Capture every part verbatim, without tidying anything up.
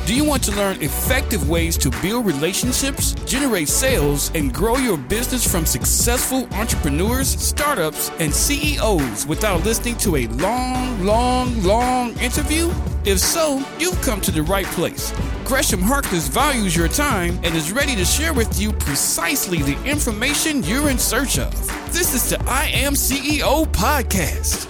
Do you want to learn effective ways to build relationships, generate sales, and grow your business from successful entrepreneurs, startups, and C E Os without listening to a long, long, long interview? If so, you've come to the right place. Gresham Harkless values your time and is ready to share with you precisely the information you're in search of. This is the I Am C E O podcast.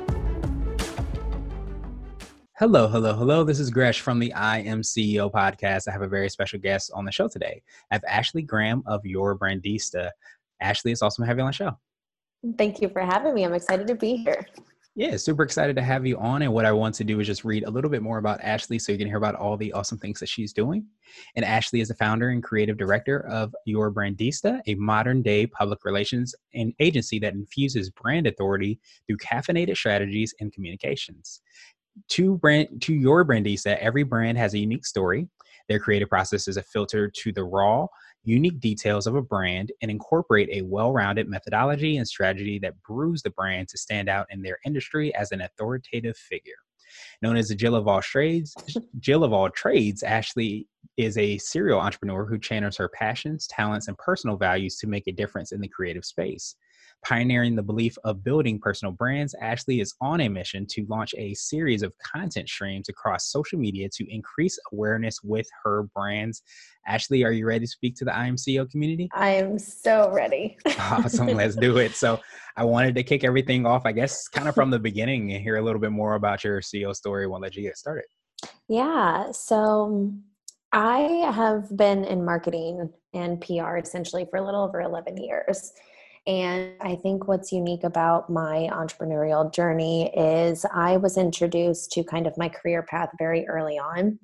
Hello, hello, hello. This is Gresh from the I Am C E O podcast. I have a very special guest on the show today. I have Ashley Graham of Your Brandista. Ashley, it's awesome to have you on the show. Thank you for having me. I'm excited to be here. Yeah, super excited to have you on. And what I want to do is just read a little bit more about Ashley so you can hear about all the awesome things that she's doing. And Ashley is the founder and creative director of Your Brandista, a modern day public relations and agency that infuses brand authority through caffeinated strategies and communications. To brand, to Your Brandista, every brand has a unique story. Their creative process is a filter to the raw, unique details of a brand and incorporate a well-rounded methodology and strategy that brews the brand to stand out in their industry as an authoritative figure. Known as the Jill of all trades, Jill of all trades, Ashley is a serial entrepreneur who channels her passions, talents, and personal values to make a difference in the creative space. Pioneering the belief of building personal brands, Ashley is on a mission to launch a series of content streams across social media to increase awareness with her brands. Ashley, are you ready to speak to the I Am C E O community? I am so ready. Awesome. Let's do it. So I wanted to kick everything off, I guess, kind of from the beginning and hear a little bit more about your C E O story. I won't let you get started. Yeah. So I have been in marketing and P R essentially for a little over eleven years. And I think what's unique about my entrepreneurial journey is I was introduced to kind of my career path very early on.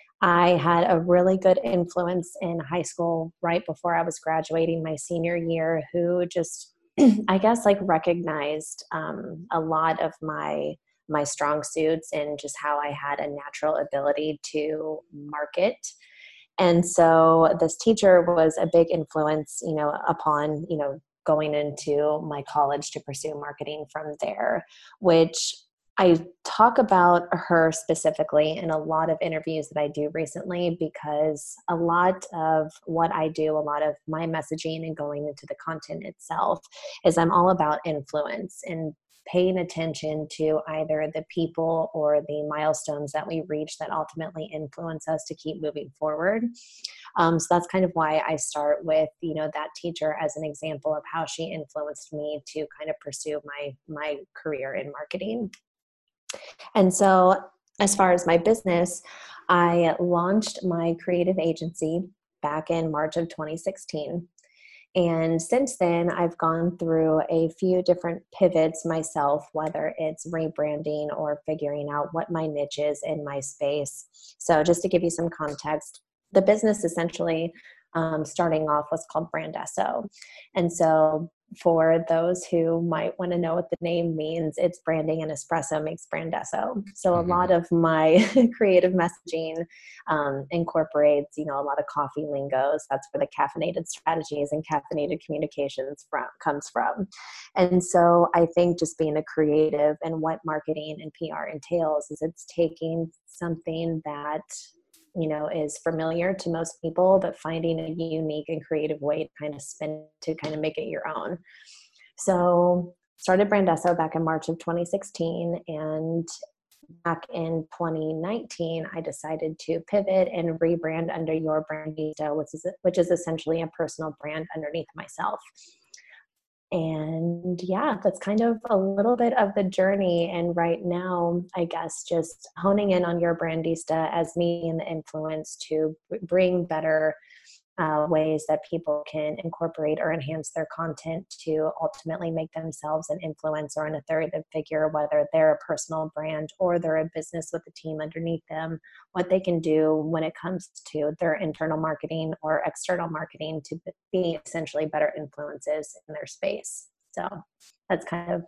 I had a really good influence in high school right before I was graduating my senior year who just, I guess, like recognized um, a lot of my my strong suits and just how I had a natural ability to market. And so this teacher was a big influence, you know, upon, you know, going into my college to pursue marketing from there, which I talk about her specifically in a lot of interviews that I do recently, because a lot of what I do, a lot of my messaging and going into the content itself is I'm all about influence and paying attention to either the people or the milestones that we reach that ultimately influence us to keep moving forward. Um, so that's kind of why I start with, you know, that teacher as an example of how she influenced me to kind of pursue my, my career in marketing. And so as far as my business, I launched my creative agency back in March of twenty sixteen. And since then, I've gone through a few different pivots myself, whether it's rebranding or figuring out what my niche is in my space. So just to give you some context, the business essentially um, starting off was called Brandesso. And so for those who might want to know what the name means, it's branding and espresso makes Brandesso. So a lot of my creative messaging um, incorporates, you know, a lot of coffee lingos. That's where the caffeinated strategies and caffeinated communications from comes from. And so I think just being a creative and what marketing and P R entails is it's taking something that, you know, is familiar to most people, but finding a unique and creative way to kind of spin, to kind of make it your own. So started Brandesso back in March of twenty sixteen. And back in twenty nineteen, I decided to pivot and rebrand under Your Brandista, which is, which is essentially a personal brand underneath myself. And yeah, that's kind of a little bit of the journey. And right now, I guess just honing in on Your Brandista as me and the influence to bring better uh, ways that people can incorporate or enhance their content to ultimately make themselves an influencer or an authoritative figure, whether they're a personal brand or they're a business with a team underneath them, what they can do when it comes to their internal marketing or external marketing to be essentially better influences in their space. So that's kind of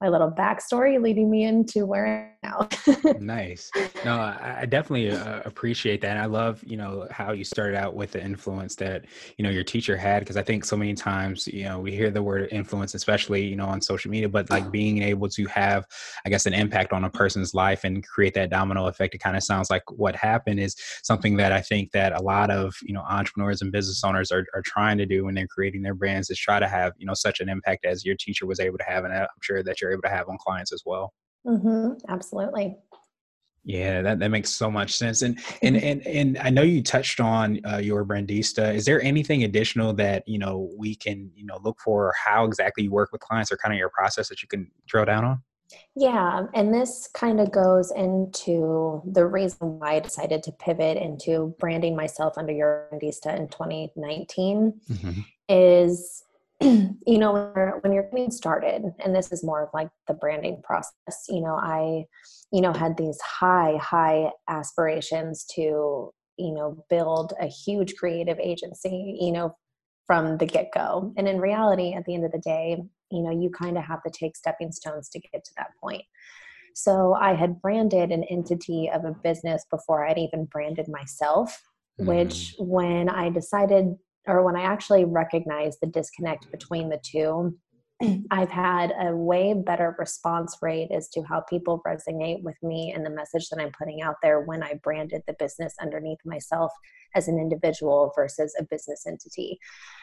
my little backstory leading me into where I am now. Nice. No, I, I definitely uh, appreciate that. And I love, you know, how you started out with the influence that, you know, your teacher had, because I think so many times, you know, we hear the word influence, especially, you know, on social media, but like being able to have, I guess, an impact on a person's life and create that domino effect, it kind of sounds like what happened is something that I think that a lot of, you know, entrepreneurs and business owners are, are trying to do when they're creating their brands, is try to have, you know, such an impact as your teacher was able to have. And I'm sure that you're able to have on clients as well. Mm-hmm, absolutely. Yeah, that, that makes so much sense. And and and and I know you touched on uh, your Brandista. Is there anything additional that, you know, we can, you know, look for, or how exactly you work with clients, or kind of your process that you can drill down on? Yeah, and this kind of goes into the reason why I decided to pivot into branding myself under Your Brandista in twenty nineteen Hmm. is, you know, when you're, when you're getting started, and this is more of like the branding process, you know, I, you know, had these high, high aspirations to, you know, build a huge creative agency, you know, from the get-go. And in reality, at the end of the day, you know, you kind of have to take stepping stones to get to that point. So I had branded an entity of a business before I'd even branded myself, which Hmm. when I decided, or when I actually recognized the disconnect between the two, I've had a way better response rate as to how people resonate with me and the message that I'm putting out there when I branded the business underneath myself as an individual versus a business entity.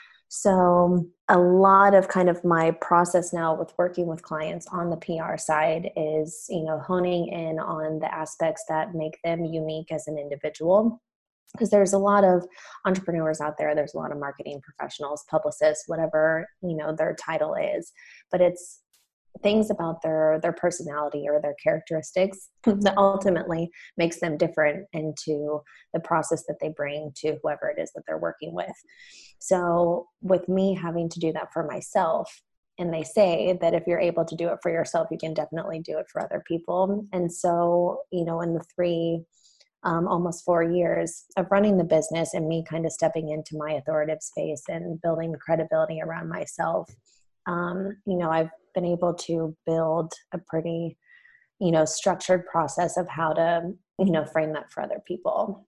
So a lot of kind of my process now with working with clients on the P R side is, you know, honing in on the aspects that make them unique as an individual. Because there's a lot of entrepreneurs out there, there's a lot of marketing professionals, publicists, whatever, you know, their title is, but it's things about their their personality or their characteristics that ultimately makes them different into the process that they bring to whoever it is that they're working with. So with me having to do that for myself, and they say that if you're able to do it for yourself, you can definitely do it for other people. And so, you know, in the three um, almost four years of running the business and me kind of stepping into my authoritative space and building credibility around myself, um, you know, I've been able to build a pretty, you know, structured process of how to, you know, frame that for other people.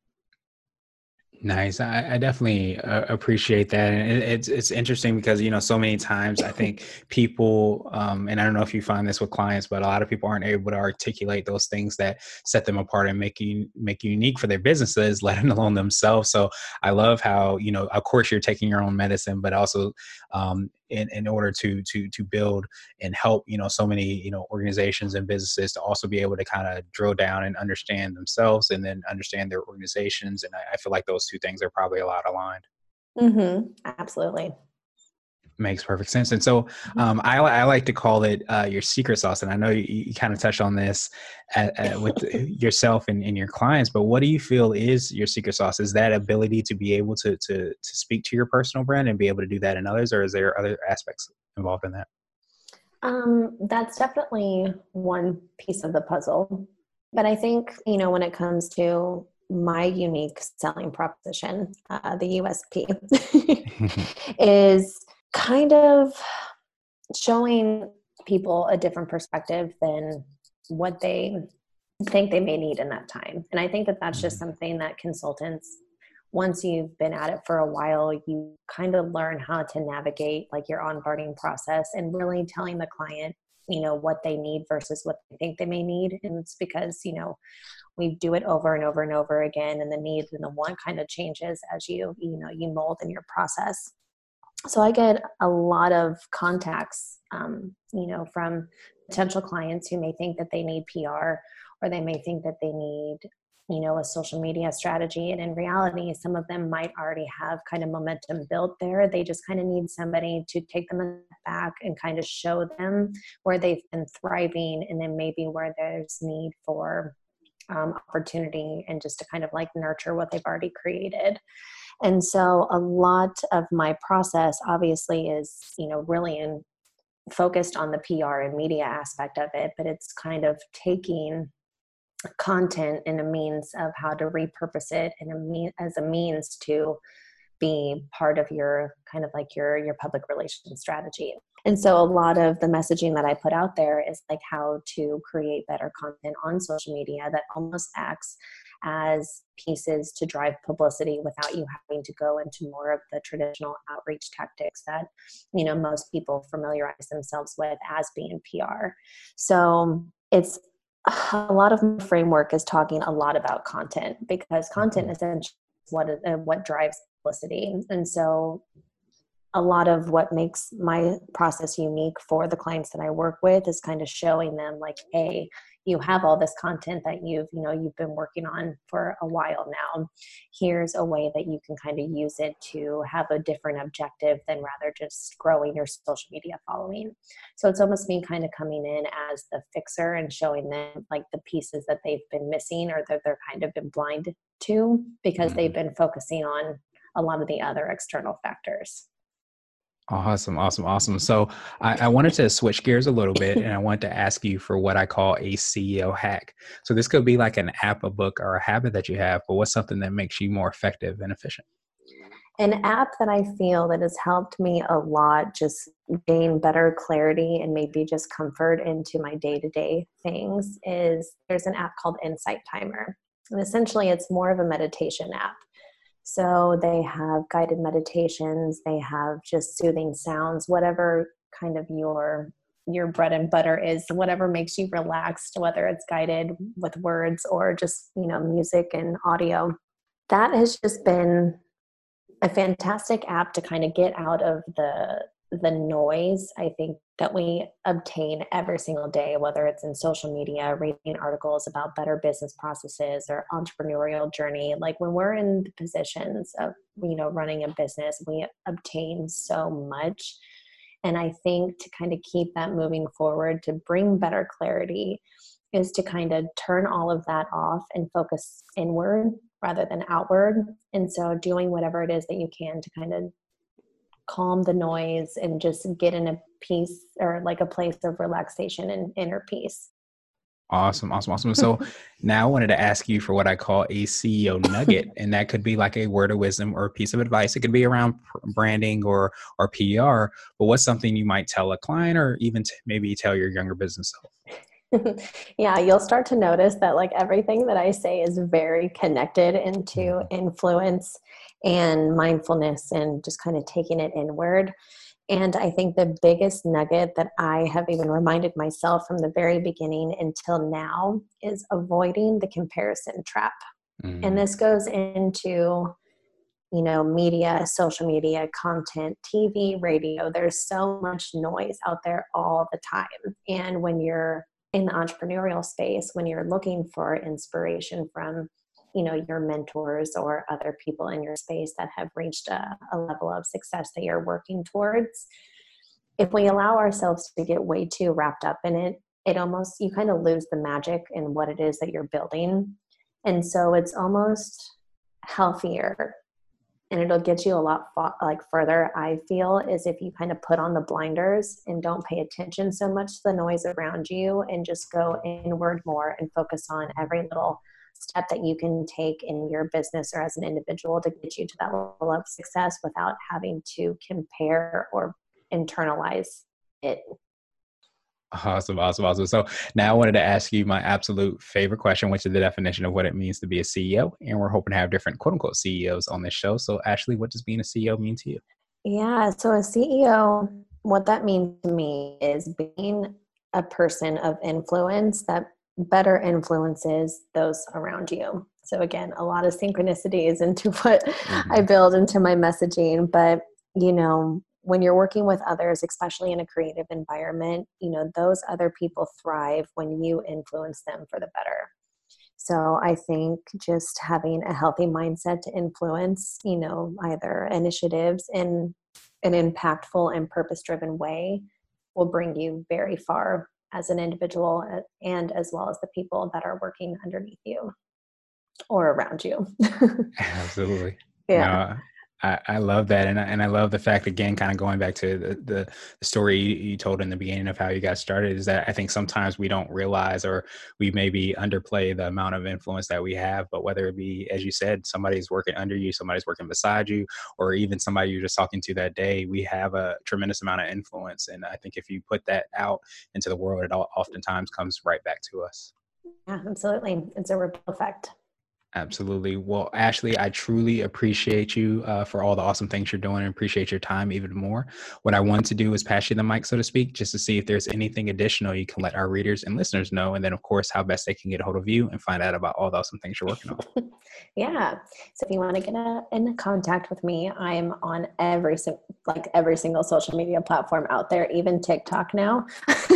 Nice. I, I definitely uh, appreciate that. And it, it's it's interesting because, you know, so many times I think people, um, and I don't know if you find this with clients, but a lot of people aren't able to articulate those things that set them apart and make you make you unique for their businesses, let alone themselves. So I love how, you know, of course you're taking your own medicine, but also um, in, in order to to to build and help, you know, so many, you know, organizations and businesses to also be able to kind of drill down and understand themselves and then understand their organizations. And I, I feel like those two things are probably a lot aligned. Mm-hmm. Absolutely. Makes perfect sense. And so um, I, I like to call it uh, your secret sauce. And I know you, you kind of touched on this at, at, with yourself and, and your clients, but what do you feel is your secret sauce? Is that ability to be able to, to, to speak to your personal brand and be able to do that in others, or is there other aspects involved in that? Um, that's definitely one piece of the puzzle. But I think, you know, when it comes to my unique selling proposition, uh, the U S P, is kind of showing people a different perspective than what they think they may need in that time. And I think that that's just Mhm. something that consultants, once you've been at it for a while, you kind of learn how to navigate like your onboarding process and really telling the client, you know, what they need versus what they think they may need. And it's because, you know, we do it over and over and over again, and the need and the want kind of changes as you, you know, you mold in your process. So I get a lot of contacts, um, you know, from potential clients who may think that they need P R, or they may think that they need, you know, a social media strategy. And in reality, some of them might already have kind of momentum built there. They just kind of need somebody to take them back and kind of show them where they've been thriving, and then maybe where there's need for um, opportunity, and just to kind of like nurture what they've already created. And so a lot of my process obviously is, you know, really in, focused on the P R and media aspect of it, but it's kind of taking content in a means of how to repurpose it in a mean, as a means to be part of your kind of like your your public relations strategy. And so a lot of the messaging that I put out there is like how to create better content on social media that almost acts as pieces to drive publicity without you having to go into more of the traditional outreach tactics that, you know, most people familiarize themselves with as being P R. So it's a lot of my framework is talking a lot about content, because content is essentially what, uh, what drives publicity. And so a lot of what makes my process unique for the clients that I work with is kind of showing them like, hey, you have all this content that you've, you know, you've been working on for a while now. Here's a way that you can kind of use it to have a different objective than rather just growing your social media following. So it's almost me kind of coming in as the fixer and showing them like the pieces that they've been missing or that they're kind of been blind to because mm-hmm. they've been focusing on a lot of the other external factors. Awesome, awesome, awesome. So I, I wanted to switch gears a little bit, and I wanted to ask you for what I call a C E O hack. So this could be like an app, a book, or a habit that you have, but what's something that makes you more effective and efficient? An app that I feel that has helped me a lot just gain better clarity and maybe just comfort into my day-to-day things is there's an app called Insight Timer. And essentially it's more of a meditation app. So they have guided meditations, they have just soothing sounds, whatever kind of your your bread and butter is, whatever makes you relaxed, whether it's guided with words or just, you know, music and audio. That has just been a fantastic app to kind of get out of the the noise, I think, that we obtain every single day, whether it's in social media, reading articles about better business processes or entrepreneurial journey. Like when we're in the positions of, you know, running a business, we obtain so much. And I think to kind of keep that moving forward, to bring better clarity, is to kind of turn all of that off and focus inward rather than outward. And so doing whatever it is that you can to kind of calm the noise and just get in a peace or like a place of relaxation and inner peace. Awesome, awesome, awesome. So now I wanted to ask you for what I call a C E O nugget, and that could be like a word of wisdom or a piece of advice. It could be around branding or or P R, but what's something you might tell a client or even t- maybe tell your younger business self? Yeah, you'll start to notice that like everything that I say is very connected into influence and mindfulness and just kind of taking it inward. And I think the biggest nugget that I have even reminded myself from the very beginning until now is avoiding the comparison trap. Mm. And this goes into, you know, media, social media, content, T V, radio. There's so much noise out there all the time. And when you're in the entrepreneurial space, when you're looking for inspiration from, you know, your mentors or other people in your space that have reached a, a level of success that you're working towards, if we allow ourselves to get way too wrapped up in it, it almost, you kind of lose the magic in what it is that you're building. And so it's almost healthier, and it'll get you a lot fa- like further, I feel, is if you kind of put on the blinders and don't pay attention so much to the noise around you and just go inward more and focus on every little step that you can take in your business or as an individual to get you to that level of success without having to compare or internalize it. Awesome, awesome, awesome. So now I wanted to ask you my absolute favorite question, which is the definition of what it means to be a C E O. And we're hoping to have different quote unquote C E Os on this show. So Ashley, what does being a C E O mean to you? Yeah, so a C E O, what that means to me is being a person of influence that better influences those around you. So again, a lot of synchronicities into what mm-hmm. I build into my messaging, but you know, when you're working with others, especially in a creative environment, you know, those other people thrive when you influence them for the better. So I think just having a healthy mindset to influence, you know, either initiatives in an impactful and purpose-driven way will bring you very far as an individual and as well as the people that are working underneath you or around you. Absolutely. Yeah. No, I, I love that. And I, and I love the fact, again, kind of going back to the, the, the story you, you told in the beginning of how you got started, is that I think sometimes we don't realize, or we maybe underplay the amount of influence that we have. But whether it be, as you said, somebody's working under you, somebody's working beside you, or even somebody you're just talking to that day, we have a tremendous amount of influence. And I think if you put that out into the world, it all oftentimes comes right back to us. Yeah, absolutely. It's a ripple effect. Absolutely. Well, Ashley, I truly appreciate you uh, for all the awesome things you're doing, and appreciate your time even more. What I want to do is pass you the mic, so to speak, just to see if there's anything additional you can let our readers and listeners know. And then, of course, how best they can get a hold of you and find out about all the awesome things you're working on. Yeah. So if you want to get a, in contact with me, I am on every, like every single social media platform out there, even TikTok now.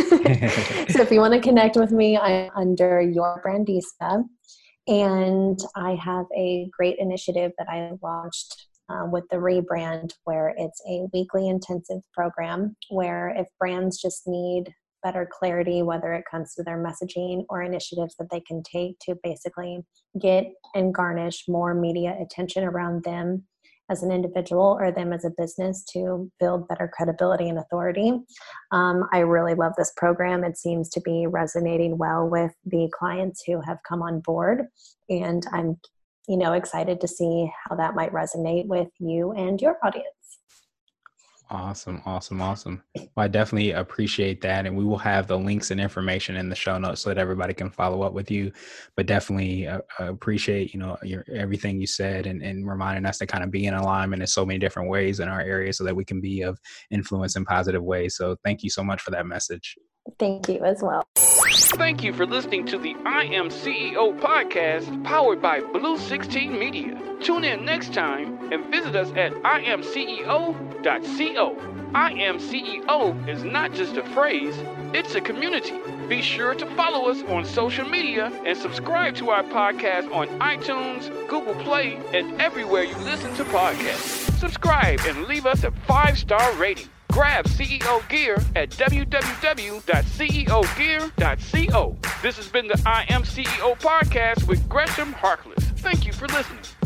So if you want to connect with me, I'm under Your Brandista. And I have a great initiative that I launched uh, with the rebrand, where it's a weekly intensive program where if brands just need better clarity, whether it comes to their messaging or initiatives that they can take to basically get and garnish more media attention around them as an individual or them as a business to build better credibility and authority. Um, I really love this program. It seems to be resonating well with the clients who have come on board. And I'm, you know, excited to see how that might resonate with you and your audience. Awesome. Awesome. Awesome. Well, I definitely appreciate that. And we will have the links and information in the show notes so that everybody can follow up with you. But definitely uh, appreciate, you know, your, everything you said, and, and reminding us to kind of be in alignment in so many different ways in our area so that we can be of influence in positive ways. So thank you so much for that message. Thank you as well. Thank you for listening to the I Am C E O podcast, powered by Blue sixteen Media. Tune in next time and visit us at I am C E O dot co. I Am C E O is not just a phrase, it's a community. Be sure to follow us on social media and subscribe to our podcast on iTunes, Google Play, and everywhere you listen to podcasts. Subscribe and leave us a five-star rating. Grab C E O gear at w w w dot c e o gear dot co. This has been the I Am C E O podcast with Gresham Harkless. Thank you for listening.